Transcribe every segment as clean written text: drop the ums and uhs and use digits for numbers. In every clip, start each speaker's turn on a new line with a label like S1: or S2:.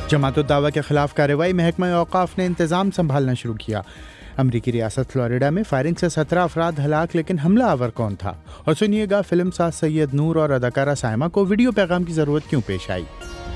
S1: जमात उद-दावा के खिलाफ कार्रवाई, महकमा औकाफ ने इंतज़ाम संभालना शुरू किया। अमरीकी रियासत फ्लोरिडा में फायरिंग से 17 अफराद हलाक, लेकिन हमला आवर कौन था? और सुनिएगा फिल्म साज सैयद नूर और अदाकारा साइमा को वीडियो पैगाम की ज़रूरत क्यों पेश आई।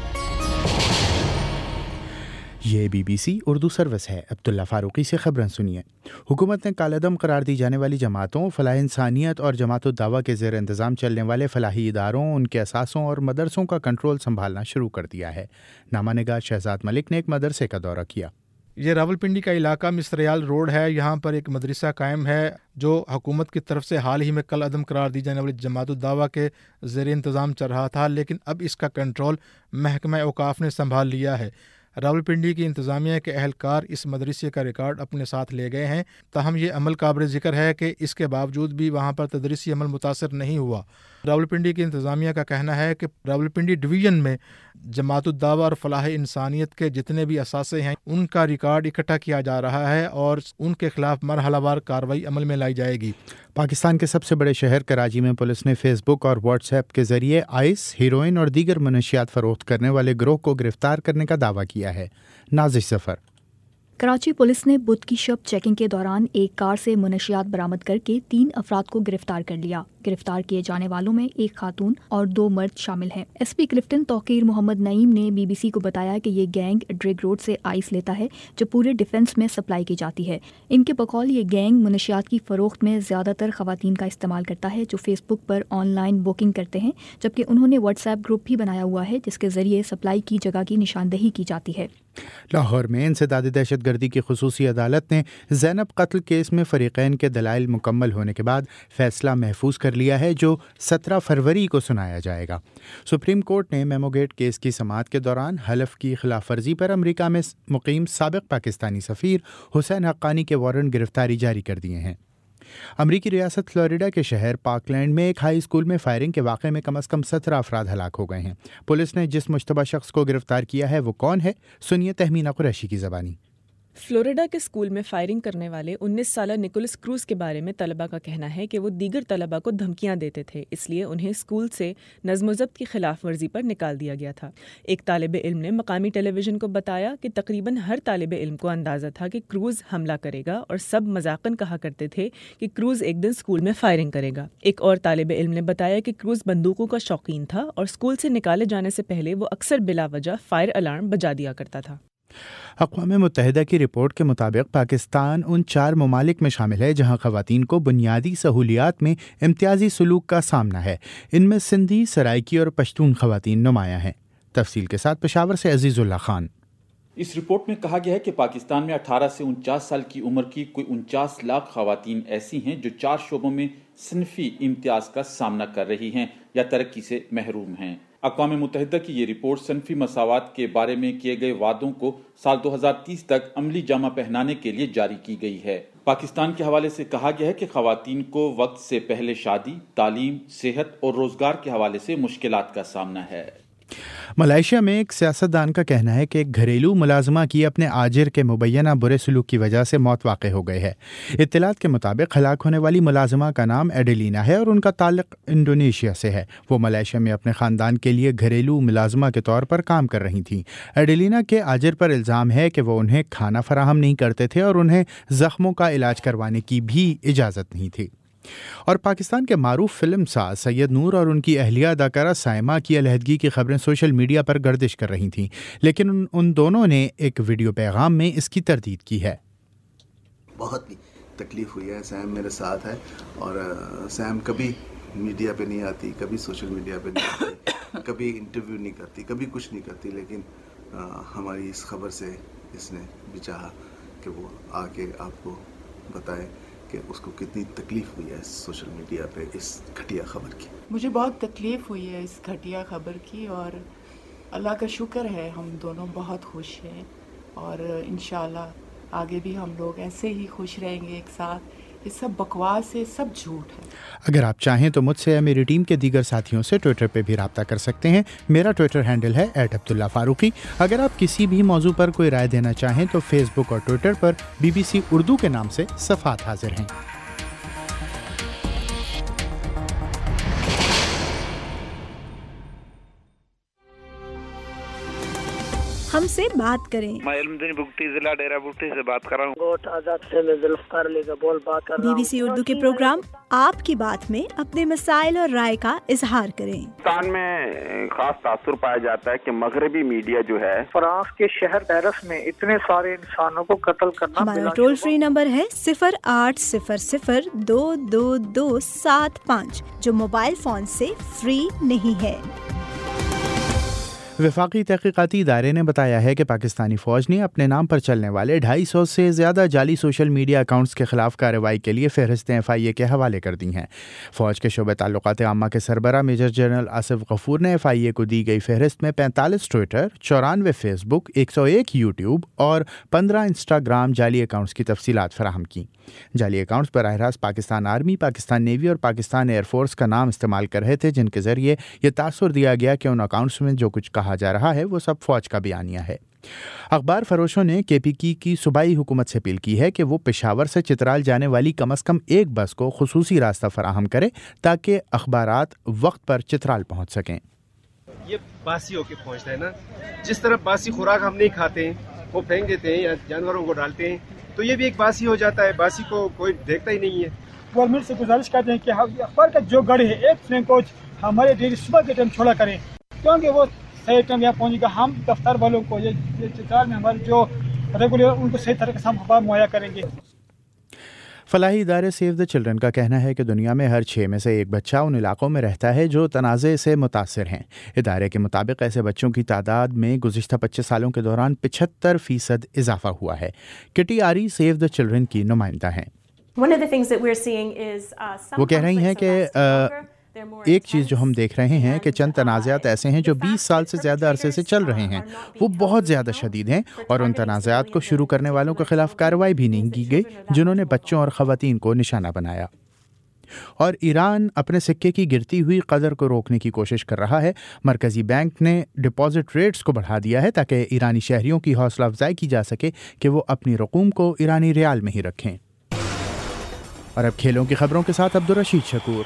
S1: ये BBC उर्दू सर्विस है। अब्दुल्ला फारूकी से खबरें सुनिए। हुकूमत ने कालदम करार दी जाने वाली जमातों, फलाह इंसानियत और जमात उद-दावा के ज़ेर इंतज़ाम चलने वाले फलाही इदारों, उनके असासों और मदरसों का कंट्रोल संभालना शुरू कर दिया है। नामानिगार शहजाद मलिक ने एक मदरसे का दौरा किया।
S2: ये रावलपिंडी का इलाका मिस्रियाल रोड है। यहाँ पर एक मदरसा कायम है जो हुकूमत की तरफ से हाल ही में कल अदम करार दी जाने वाली जमात उद-दावा के ज़ेर इंतज़ाम चल रहा था, लेकिन अब इसका कंट्रोल महकमा औकाफ ने संभाल लिया है। रावलपिंडी की इंतज़ामिया के अहलकार इस मदरसे का रिकॉर्ड अपने साथ ले गए हैं, ताहम ये अमल काबिल ज़िक्र है कि इसके बावजूद भी वहाँ पर तदरीसी अमल मुतासर नहीं हुआ। रावलपिंडी की इंतज़ामिया का कहना है कि रावलपिंडी डिवीज़न में जमात उद-दावा और फलाह इंसानियत के जितने भी असासे हैं उनका रिकॉर्ड इकट्ठा किया जा रहा है और उनके खिलाफ मरहलावार कार्रवाई अमल में लाई जाएगी।
S1: पाकिस्तान के सबसे बड़े शहर कराची में पुलिस ने फेसबुक और व्हाट्सएप के जरिए आइस, हीरोइन और दीगर मनशियात फरोख्त करने वाले गिरोह को गिरफ्तार करने का दावा किया है। नाजिश जफर।
S3: कराची पुलिस ने बुध की शब चेकिंग के दौरान एक कार से मनशियात बरामद करके 3 अफराद को गिरफ्तार कर लिया। गिरफ्तार किए जाने वालों में एक खातून और 2 मर्द शामिल हैं। SP क्लिफ्टन तौकीर मोहम्मद नईम ने BBC को बताया कि ये गैंग ड्रग रोड से आइस लेता है जो पूरे डिफेंस में सप्लाई की जाती है। इनके बकौल ये गैंग मनशियात की फरोख्त में ज़्यादातर ख़वातीन का इस्तेमाल करता है जो फेसबुक पर ऑनलाइन बुकिंग करते हैं, जबकि उन्होंने व्हाट्सएप ग्रुप भी बनाया हुआ है जिसके ज़रिए सप्लाई की जगह की निशानदही की जाती है।
S1: लाहौर में इंसदादी दहशतगर्दी की खुसूसी अदालत ने ज़ैनब कत्ल केस में फ़रीक़ैन के दलाइल मुकम्मल होने के बाद फ़ैसला महफूज कर लिया है जो 17 फरवरी को सुनाया जाएगा। सुप्रीम कोर्ट ने मेमोगेट केस की समाअत के दौरान हलफ की खिलाफ वर्जी पर अमरीका में मुकीम साबिक़ पाकिस्तानी सफ़ीर हुसैन हक्कानी के वारंट गिरफ्तारी जारी कर दिए हैं। अमरीकी रियासत फ्लोरिडा के शहर पार्कलैंड में एक हाई स्कूल में फायरिंग के वाक़े में कम से कम 17 अफराद हलाक हो गए हैं। पुलिस ने जिस मुश्तबा शख्स को गिरफ्तार किया है वो कौन है, सुनिए तहमीना कुरैशी की ज़बानी।
S4: फ्लोरिडा के स्कूल में फायरिंग करने वाले 19 साला निकोलस क्रूज के बारे में तलबा का कहना है कि वो दीगर तलबा को धमकियां देते थे, इसलिए उन्हें स्कूल से नज़्म ज़ब्त की खिलाफ वर्जी पर निकाल दिया गया था। एक तालिब इल्म ने मकामी टेलीविज़न को बताया कि तकरीबन हर तालिब इल्म को अंदाज़ा था कि क्रूज हमला करेगा और सब मजाकन कहा करते थे कि क्रूज एक दिन स्कूल में फायरिंग करेगा। एक और तालिब इल्म ने बताया कि क्रूज बंदूकों का शौकीन था और स्कूल से निकाले जाने से पहले वो अक्सर बिला वजह फायर अलार्म बजा दिया करता था।
S1: अक़वाम मुत्तहिदा की रिपोर्ट के मुताबिक पाकिस्तान उन 4 ममालिक में शामिल है जहाँ ख़वातीन को बुनियादी सहूलियात में इम्तियाजी सलूक का सामना है। इनमें सिंधी, सराइकी और पश्तून ख़वातीन नुमायाँ हैं। तफसील के साथ पेशावर से अजीज़ुल्लाह खान।
S5: इस रिपोर्ट में कहा गया है कि पाकिस्तान में 18 से 49 साल की उम्र की कोई 49 लाख ख़वातीन ऐसी हैं जो 4 शोबों में सिनफी इम्तियाज़ का सामना कर रही हैं या तरक्की से महरूम हैं। अक़वाम मुत्तहिदा की ये रिपोर्ट सनफी मसावात के बारे में किए गए वादों को साल 2030 तक अमली जामा पहनाने के लिए जारी की गई है। पाकिस्तान के हवाले से कहा गया है कि ख़वातीन को वक्त से पहले शादी, तालीम, सेहत और रोज़गार के हवाले से मुश्किलात का सामना है।
S1: मलेशिया में एक सियासतदान का कहना है कि एक घरेलू मुलाजमा की अपने आजिर के मुबैना बुरे सलूक की वजह से मौत वाक़ई हो गई है। इत्तलात के मुताबिक हलाक होने वाली मुलाजमा का नाम एडेलिना है और उनका ताल्लुक इंडोनेशिया से है। वो मलेशिया में अपने ख़ानदान के लिए घरेलू मुलाजमा के तौर पर काम कर रही थी। एडेलिना के आजिर पर इल्ज़ाम है कि वो उन्हें खाना फराहम नहीं करते थे और उन्हें ज़ख्मों का इलाज करवाने की भी इजाज़त नहीं थी। और पाकिस्तान के मारूफ फिल्म साज सैयद नूर और उनकी अहलिया अदाकारा साइमा की अलहदगी की खबरें सोशल मीडिया पर गर्दिश कर रही थीं, लेकिन उन दोनों ने एक वीडियो पैगाम में इसकी तरदीद की है।
S6: बहुत तकलीफ़ हुई है, सैम मेरे साथ है और सैम कभी मीडिया पे नहीं आती, कभी सोशल मीडिया पे नहीं आती, कभी इंटरव्यू नहीं करती, कभी कुछ नहीं करती, लेकिन हमारी इस खबर से इसने भी चाहा कि वो आके आपको बताए कि उसको कितनी तकलीफ़ हुई है सोशल मीडिया पे इस घटिया खबर की।
S7: मुझे बहुत तकलीफ़ हुई है इस घटिया खबर की और अल्लाह का शुक्र है हम दोनों बहुत खुश हैं और इंशाल्लाह आगे भी हम लोग ऐसे ही खुश रहेंगे एक साथ। ये सब बकवास है, सब झूठ है।
S1: अगर आप चाहें तो मुझसे या मेरी टीम के दीगर साथियों से ट्विटर पे भी रब्ता कर सकते हैं। मेरा ट्विटर हैंडल है @अब्दुल्ला फारूकी। अगर आप किसी भी मौजू पर कोई राय देना चाहें तो फेसबुक और ट्विटर पर BBC उर्दू के नाम से सफ़ात हाजिर हैं।
S8: ہم سے بات کریں۔
S9: میں علمدین بگٹی ضلع ڈیرہ بگٹی سے بات کر رہا ہوں۔
S8: گوٹ آزاد سے میں ذوالفقار علی کا بول بات کر رہا ہوں۔ BBC اردو کے پروگرام آپ کی بات میں اپنے مسائل اور رائے کا اظہار کریں۔
S9: پاکستان میں خاص تاثر پایا جاتا ہے کہ مغربی میڈیا جو ہے،
S10: فرانس کے شہر پیرس میں اتنے سارے انسانوں کو قتل کرنا۔
S8: ہمارا ٹول فری نمبر ہے 0800-2225 جو موبائل فون سے فری نہیں ہے۔
S1: وفاقی تحقیقاتی ادارے نے بتایا ہے کہ پاکستانی فوج نے اپنے نام پر چلنے والے 250 سے زیادہ جعلی سوشل میڈیا اکاؤنٹس کے خلاف کارروائی کے لیے فہرستیں FIA کے حوالے کر دی ہیں۔ فوج کے شعبہ تعلقات عامہ کے سربراہ میجر جنرل آصف غفور نے FIA کو دی گئی فہرست میں 45 ٹویٹر، 94 فیس بک، 101 یوٹیوب اور 15 انسٹاگرام جعلی اکاؤنٹس کی تفصیلات فراہم کی۔ جعلی اکاؤنٹس براہ راست پاکستان آرمی، پاکستان نیوی اور پاکستان ایئر فورس کا نام استعمال کر رہے تھے، جن کے ذریعے یہ تاثر دیا گیا کہ ان اکاؤنٹس میں جو کچھ کہا جا رہا ہے وہ سب فوج کا بیانیہ ہے۔ اخبار فروشوں نے KPK کی صوبائی حکومت سے اپیل کی ہے کہ وہ پشاور سے چترال جانے والی کم از کم ایک بس کو خصوصی راستہ فراہم کرے تاکہ اخبارات وقت پر چترال پہنچ سکیں۔
S11: یہ باسی ہو کے پہنچتا ہے نا، جس طرح باسی خوراک ہم نہیں کھاتے ہیں، وہ پھینک دیتے ہیں یا جانوروں کو ڈالتے ہیں، تو یہ بھی ایک باسی ہو جاتا ہے، باسی کو کوئی دیکھتا ہی نہیں ہے۔
S10: گورنمنٹ سے گزارش کرتے ہیں کہ اخبار کا جو گڑھ ہے ایک فلنگ کوچ ہمارے ڈیلی صبح کے ٹائم چھوڑا کریں، کیونکہ وہ صحیح ٹائم یہاں پہنچے گا۔ ہم دفتر والوں کو یہ چترال میں ہمارے جو ریگولر ان کو صحیح طریقے سے ہم اخبار مہیا کریں گے۔
S1: فلاحی ادارے سیو دا چلڈرن کا کہنا ہے کہ دنیا میں ہر 6 میں سے ایک بچہ ان علاقوں میں رہتا ہے جو تنازع سے متاثر ہیں۔ ادارے کے مطابق ایسے بچوں کی تعداد میں گزشتہ 25 سالوں کے دوران 75% اضافہ ہوا ہے۔ کٹی آری سیو دا چلڈرن کی نمائندہ ہیں۔ وہ کہہ رہی ہیں کہ ایک چیز جو ہم دیکھ رہے ہیں کہ چند تنازعات ایسے ہیں جو 20 سال سے زیادہ عرصے سے چل رہے ہیں، وہ بہت زیادہ شدید ہیں، اور ان تنازعات کو شروع کرنے والوں کے خلاف کارروائی بھی نہیں کی گئی جنہوں نے بچوں اور خواتین کو نشانہ بنایا۔ اور ایران اپنے سکے کی گرتی ہوئی قدر کو روکنے کی کوشش کر رہا ہے۔ مرکزی بینک نے ڈپازٹ ریٹس کو بڑھا دیا ہے تاکہ ایرانی شہریوں کی حوصلہ افزائی کی جا سکے کہ وہ اپنی رقوم کو ایرانی ریال میں ہی رکھیں۔ اور اب کھیلوں کی خبروں کے ساتھ Abdul Rashid Shakoor.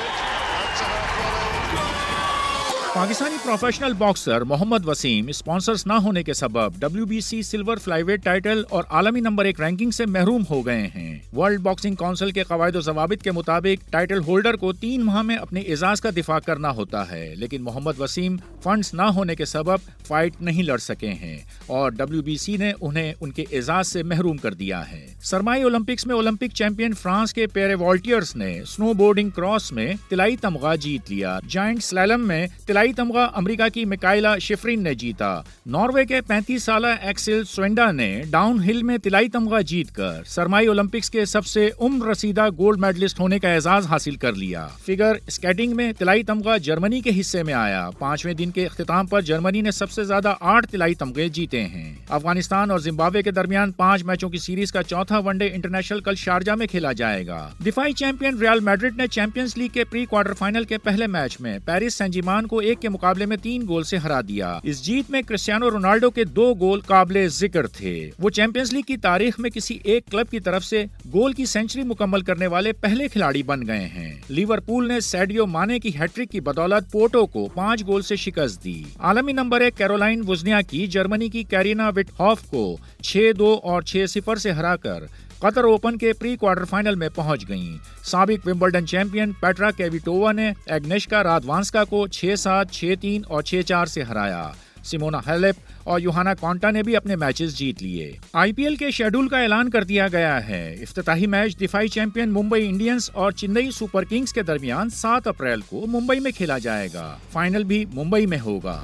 S12: Pakistani professional boxer Muhammad Waseem sponsors نہ ہونے کے سبب WBC silver flyweight title اور عالمی نمبر 1 رینکنگ سے محروم ہو گئے ہیں۔ ورلڈ باکسنگ کونسل کے قواعد و ضوابط کے مطابق ٹائٹل ہولڈر کو 3 ماہ میں اپنے اعزاز کا دفاع کرنا ہوتا ہے، لیکن محمد وسیم فنڈز نہ ہونے کے سبب فائٹ نہیں لڑ سکے ہیں اور WBC نے انہیں ان کے اعزاز سے محروم کر دیا ہے۔ سرمائی اولمپکس میں اولمپک چیمپئن فرانس کے پیرے والٹیئرز نے سنو بورڈنگ کراس میں طلائی تمغہ جیت لیا۔ جائنٹ سلالم میں طلائی تمغہ امریکہ کی میکائلا شفرین نے جیتا۔ ناروے کے 35 سالہ ایکسل سوینڈا نے ڈاؤن ہل میں طلائی تمغہ جیت کر سرمائی اولمپکس کے سب سے عمر رسیدہ گولڈ میڈلسٹ ہونے کا اعزاز حاصل کر لیا۔ فگر اسکیٹنگ میں طلائی تمغہ جرمنی کے حصے میں آیا۔ 5ویں دن کے اختتام پر جرمنی نے سب سے زیادہ 8 طلائی تمغے جیتے ہیں۔ افغانستان اور زمبابوے کے درمیان 5 میچوں کی سیریز کا چوتھا ون ڈے انٹرنیشنل کل شارجہ میں کھیلا جائے گا۔ دفاعی چیمپئن ریال میڈرڈ نے چیمپئنز لیگ کے پری کوارٹر فائنل کے پہلے میچ میں پیرس سین جرمین کو 1 کے مقابلے میں 3 گول سے ہرا دیا۔ اس جیت میں کرسٹیانو رونالڈو کے 2 گول قابل ذکر تھے۔ وہ چیمپئنز لیگ کی تاریخ میں کسی ایک کلب کی طرف سے گول کی سینچری مکمل کرنے والے پہلے کھلاڑی بن گئے ہیں۔ لیورپول نے سیڈیو مانے کی ہیٹرک کی بدولت پورٹو کو 5 گول سے شکست دی۔ عالمی نمبر 1 کیرولائن وزنیاکی جرمنی کی کیرینا وٹ ہاف کو 6-2 اور 6-0 سے ہرا کر قطر اوپن کے پری کوارٹر فائنل میں پہنچ گئیں۔ سابق ومبلڈن چیمپئن پیٹرا کیویٹووا نے ایگنیشکا رادوانسکا کو 6-7، 6-3 اور 6-4 سے ہرایا۔ سیمونا ہیلیپ اور یوہانا کانٹا نے بھی اپنے میچز جیت لیے۔ IPL کے شیڈول کا اعلان کر دیا گیا ہے۔ افتتاحی میچ دفاعی چیمپئن ممبئی انڈینز اور چنئی سپر کنگز کے درمیان 7 اپریل کو ممبئی میں کھیلا جائے گا۔ فائنل بھی ممبئی میں ہوگا۔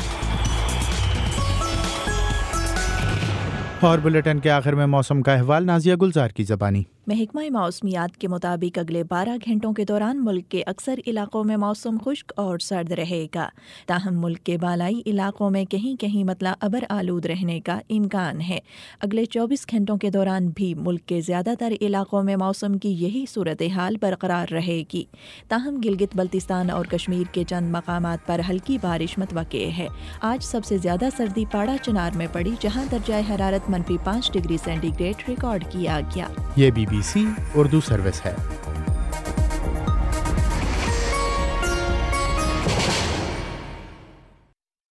S1: اور بلیٹن کے آخر میں موسم کا احوال نازیہ گلزار کی زبانی۔
S13: محکمہ موسمیات کے مطابق اگلے 12 گھنٹوں کے دوران ملک کے اکثر علاقوں میں موسم خشک اور سرد رہے گا، تاہم ملک کے بالائی علاقوں میں کہیں کہیں مطلع ابر آلود رہنے کا امکان ہے۔ اگلے 24 گھنٹوں کے دوران بھی ملک کے زیادہ تر علاقوں میں موسم کی یہی صورتحال برقرار رہے گی، تاہم گلگت بلتستان اور کشمیر کے چند مقامات پر ہلکی بارش متوقع ہے۔ آج سب سے زیادہ سردی پاڑا چنار میں پڑی، جہاں درجہ حرارت -5 ڈگری سینٹی گریڈ ریکارڈ کیا گیا۔
S1: یہ BBC اردو سروس ہے۔